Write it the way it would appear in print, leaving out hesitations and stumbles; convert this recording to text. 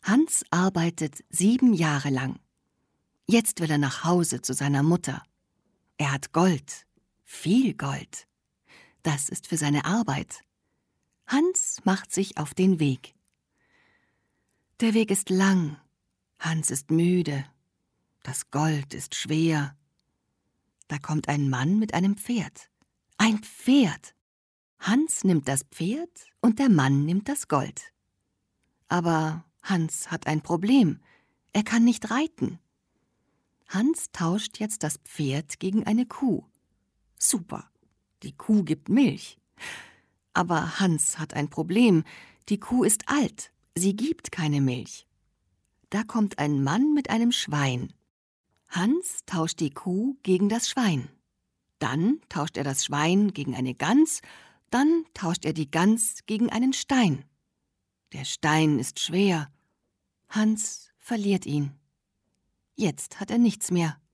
Hans arbeitet 7 Jahre lang. Jetzt will er nach Hause zu seiner Mutter. Er hat Gold, viel Gold. Das ist für seine Arbeit. Hans macht sich auf den Weg. Der Weg ist lang. Hans ist müde. Das Gold ist schwer. Da kommt ein Mann mit einem Pferd. Ein Pferd! Hans nimmt das Pferd und der Mann nimmt das Gold. Aber Hans hat ein Problem. Er kann nicht reiten. Hans tauscht jetzt das Pferd gegen eine Kuh. Super, die Kuh gibt Milch. Aber Hans hat ein Problem. Die Kuh ist alt, sie gibt keine Milch. Da kommt ein Mann mit einem Schwein. Hans tauscht die Kuh gegen das Schwein. Dann tauscht er das Schwein gegen eine Gans, dann tauscht er die Gans gegen einen Stein. Der Stein ist schwer. Hans verliert ihn. Jetzt hat er nichts mehr.